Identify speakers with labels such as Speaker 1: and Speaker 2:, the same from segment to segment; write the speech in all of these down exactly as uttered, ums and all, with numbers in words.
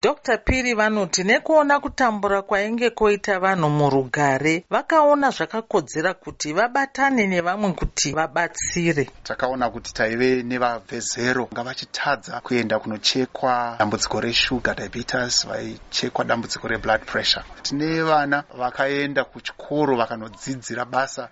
Speaker 1: Doctor Piri vanoti nekuona kutambura kwainge koita vanhu murugare, vakaona zvakakodzera kuti vabatane nevamwe kuti vabatsire.
Speaker 2: Takaona kuti taive nevabvezero ngavachitadza kuenda kunochekwa dambudziko reshuga diabetes, vaichekwa dambudziko reblood pressure. Tine vana vakaenda kuchikoro vakanodzidzira basa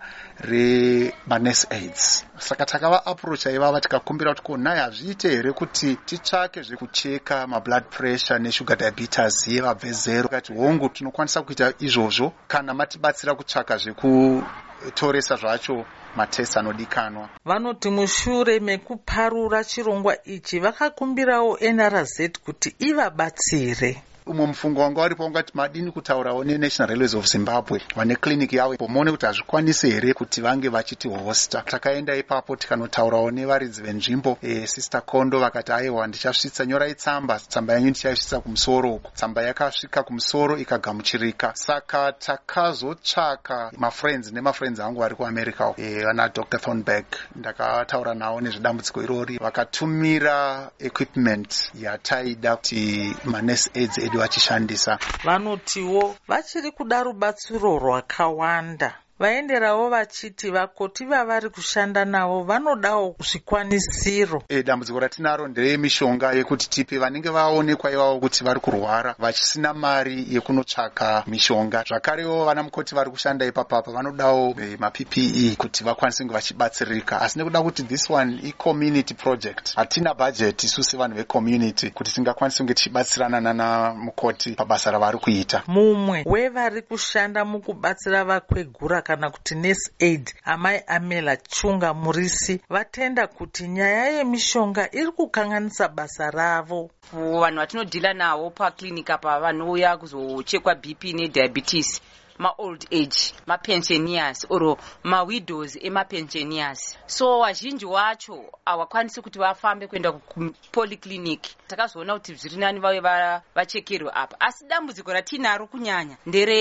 Speaker 2: remanurse aids. Saka takava approach ivava tikakumbira kuti naye hazviite here kuti titsvake zvekucheka mablood pressure neshuga diabetes yevabve zero. Kati hongu tinokwanisa kuita izvozvo kana matibatsira kutsvaka zvekutoresa zvacho matest anodikanwa.
Speaker 1: Vanoti mushure mekuparura chirongwa ichi vakakumbirawo N R Z kuti ivabatsire.
Speaker 2: Umwe mufungo wanga waripo ungati madini kutaurawo neNational Railways of Zimbabwe vane clinic yavo pomone kuti hazvikwanisi here kuti vange vachiti hosta. Takaenda ipapo tikanotaurawo nevaridzi venzvimbo, e, Sister Kondo vakati aiwa ndichasvitsa nyorai tsamba, tsamba yanyu ndichaisvitsa kumusoro uko. Tsamba yakasvika kumusoro ikagamuchirika. Saka takazotsvaka mafriends nemafriends angu vari kuAmerica, e, vana Doctor Thornberg, ndakataura nawo nezvedambudziko irori, vakatumira equipment yataida kuti manurse aids edu vachishandisa.
Speaker 1: Vanotiwo vachiri kuda rubatsiro rwakawanda. Vaenderawo vachiti vakoti vavari kushanda navo vanodawo zvikwanisiro.
Speaker 2: E, dambudziko ratinaro nderemishonga yekuti tipe vanenge vaonekwa ivavo kuti vari kurwara vachisina mari yekunotsvaka mishonga. Zvakarewo vana mukoti vari kushanda ipapapa vanodawo e, ma-P P E kuti vakwanise kunge vachibatsirika. Asi nekuda kuti this one i-community project, hatina budget isusi vanhu vecommunity kuti tingakwanise kunge tichibatsirana nana mukoti pabasa ravari kuita.
Speaker 1: Mumwe wevari kushanda mukubatsira vakwegura kana kuti nurse aid, amai Amela Chunga Murisi, vatenda kuti nyaya yemishonga iri kukanganisa basa ravo.
Speaker 3: Vanhu vatinodhila navo paclinic apa vanouya kuzochekwa B P nediabetes, ma-old age, ma-pensioners or ma-widows ema-pensioners. So vazhinji wacho havakwanisi kuti vafambe kuenda kupolyclinic. Takazoona kuti zviri nani vave vachekerwe apa. Asi dambudziko ratinaro kunyanya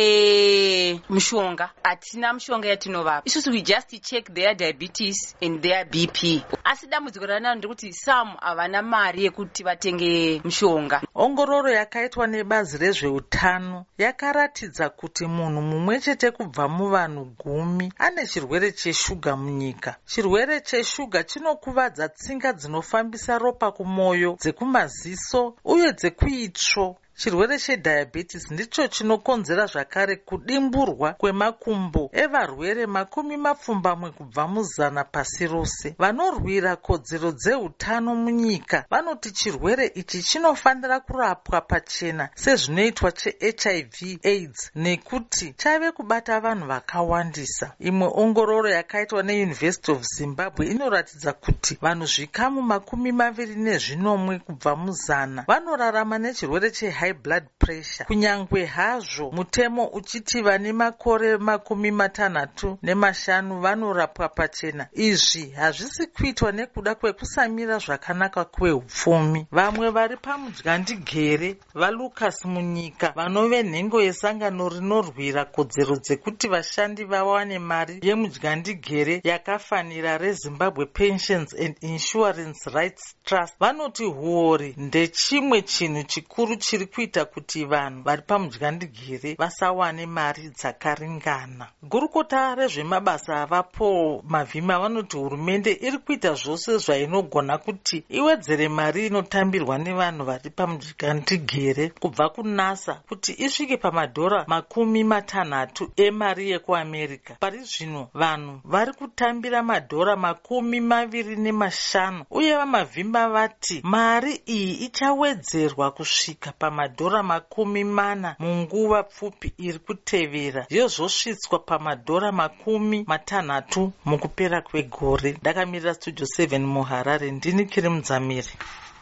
Speaker 3: ndere mishonga. Hatina mishonga yatinovapa. Isusu we just check their diabetes and their B P. Asi dambudziko ratinaro ndekuti some havana mari yekuti vatenge mishonga.
Speaker 1: Ongororo yakaitwa nebazi rezveutano yakaratidza kuti munhu mumwe chete kubva muvanhu gumi ane chirwere cheshuga munyika. Chirwere cheshuga chinokuvadza tsinga dzinofambisa ropa kumoyo, dzekumaziso uye dzekuitsvo. Chirwere chediabetes ndicho chinokonzera zvakare kudimburwa kwemakumbo evarwere makumi mapfumbamwe kubva muzana pasi rose. Vanorwira kodzero dzeutano munyika vanoti chirwere ichi chinofanira kurapwa pachena sezvinoitwa che-H I V AIDS nekuti chave kubata vanhu vakawandisa. Imwe ongororo yakaitwa neUniversity of Zimbabwe inoratidza kuti vanhu zvikamu makumi maviri nezvinomwe kubva muzana vanorarama nechirwere che high blood pressure. Kunyangwe hazvo mutemo uchiti vane makore makumi matanhatu nemashanu vanorapwa pachena, izvi hazvisi kuitwa nekuda kwekusamira zvakanaka kwehupfumi. Vamwe vari pamudyandigere vaLucas munyika vanove nhengo yesangano rinorwira kodzero dzekuti vashandi vawane mari yemudyandigere yakafanira reZimbabwe Pensions and Insurance Rights Trust vanoti huori ndechimwe chinhu chikuru chiri kuita kuti vanhu vari pamudyandigere vasawane mari dzakaringana. Gurukota rezvemabasa avapo Mavhima vanoti hurumende iri kuita zvose zvainogona kuti iwedzere mari inotambirwa nevanhu vari pamudyandigere kubva kunasa kuti isvike pamadhora makumi matanhatu emari yekuAmerica. Pari zvino vanhu vari kutambira madhora makumi maviri nemashanu uye vaMavhima vati mari iyi ichawedzerwa kusvika pamadhora makumi mana munguva pfupi iri kutevera, yozosvitswa pamadhora makumi matanhatu mukupera kwegore. Ndakamirira Studio seven muHarare, ndini Kiri Mudzamiri.